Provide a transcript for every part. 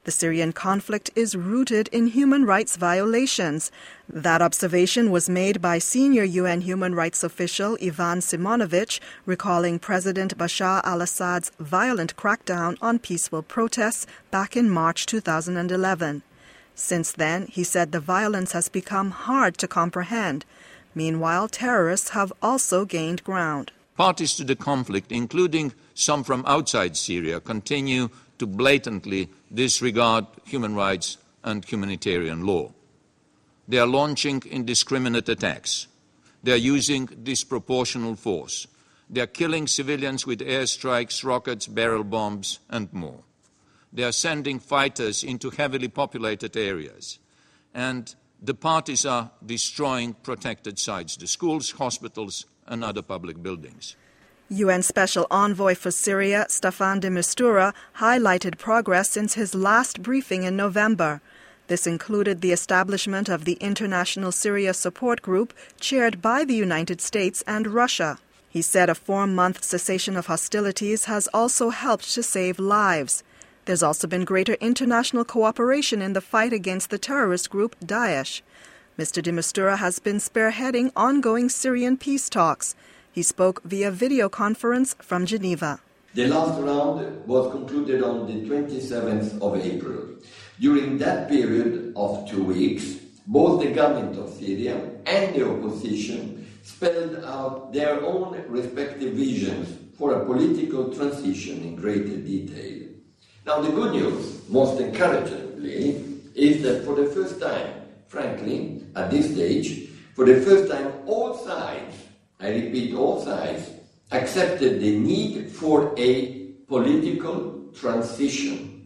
The Syrian conflict is rooted in human rights violations. That observation was made by senior UN human rights official Ivan Simonovic, recalling President Bashar al-Assad's violent crackdown on peaceful protests back in March 2011. Since then, he said the violence has become hard to comprehend. Meanwhile, terrorists have also gained ground. Parties to the conflict, including some from outside Syria, continue to blatantly disregard human rights and humanitarian law. They are launching indiscriminate attacks. They are using disproportional force. They are killing civilians with airstrikes, rockets, barrel bombs, and more. They are sending fighters into heavily populated areas. And the parties are destroying protected sites, the schools, hospitals, and other public buildings. UN Special Envoy for Syria, Staffan de Mistura, highlighted progress since his last briefing in November. This included the establishment of the International Syria Support Group, chaired by the United States and Russia. He said a 4-month cessation of hostilities has also helped to save lives. There's also been greater international cooperation in the fight against the terrorist group Daesh. Mr. de Mistura has been spearheading ongoing Syrian peace talks. He spoke via video conference from Geneva. The last round was concluded on the 27th of April. During that period of 2 weeks, both the government of Syria and the opposition spelled out their own respective visions for a political transition in greater detail. Now, the good news, most encouragingly, is that for the first time, frankly, at this stage, for the first time, all sides, I repeat, all sides, accepted the need for a political transition.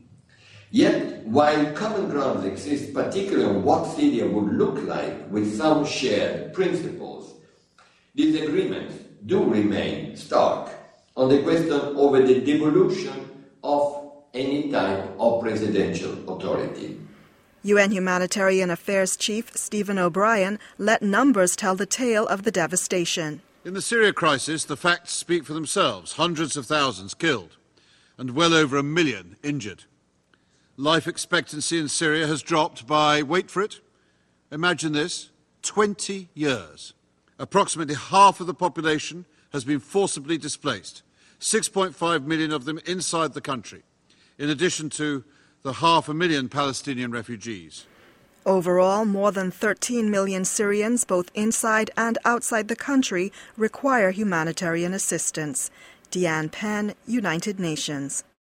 Yet, while common grounds exist, particularly on what Syria would look like with some shared principles, disagreements do remain stark on the question over the devolution of any type of presidential authority. UN Humanitarian Affairs Chief Stephen O'Brien let numbers tell the tale of the devastation. In the Syria crisis, the facts speak for themselves. Hundreds of thousands killed and well over 1 million injured. Life expectancy in Syria has dropped by, wait for it, imagine this, 20 years. Approximately half of the population has been forcibly displaced, 6.5 million of them inside the country, in addition to the 500,000 Palestinian refugees. Overall, more than 13 million Syrians, both inside and outside the country, require humanitarian assistance. Deanne Penn, United Nations.